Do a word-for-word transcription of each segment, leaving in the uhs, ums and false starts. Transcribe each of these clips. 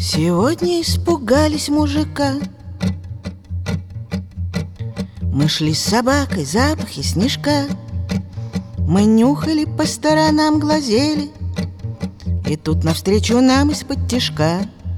Сегодня испугались мужика. Мы шли с собакой, запахи снежка. Мы нюхали, по сторонам глазели, и тут навстречу нам из-под тишка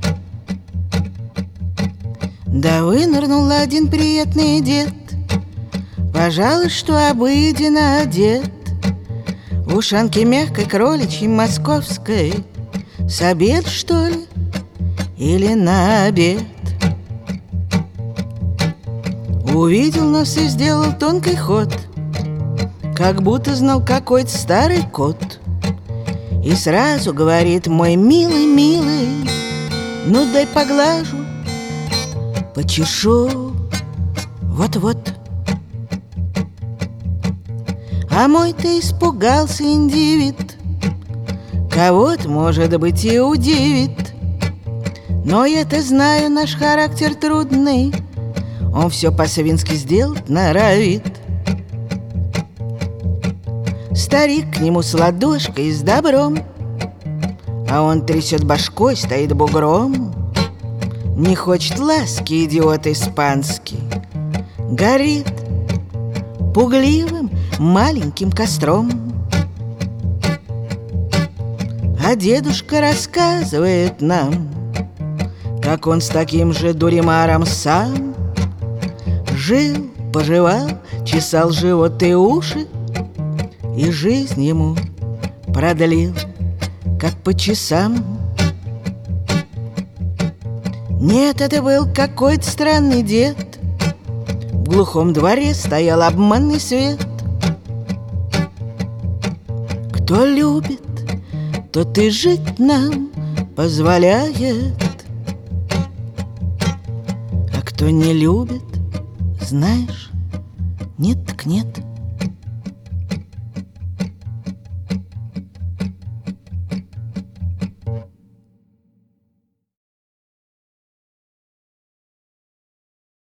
да вынырнул один приятный дед, пожалуй, что обыденно одет, в ушанке мягкой кроличьей московской. С обед, что ли, или на обед? Увидел нас и сделал тонкий ход, как будто знал какой-то старый кот. И сразу говорит: мой милый, милый, ну дай поглажу, почешу, вот-вот. А мой-то испугался индивид, кого-то, может быть, и удивит. Но я-то знаю наш характер трудный, он все по-свински сделать норовит. Старик к нему с ладошкой и с добром, а он трясет башкой, стоит бугром. Не хочет ласки, идиот испанский, горит пугливым маленьким костром. А дедушка рассказывает нам, как он с таким же дуримаром сам жил, поживал, чесал живот и уши, и жизнь ему продлил, как по часам. Нет, это был какой-то странный дед, в глухом дворе стоял обманный свет. Кто любит, тот и жить нам позволяет, а кто не любит, знаешь, нет так нет.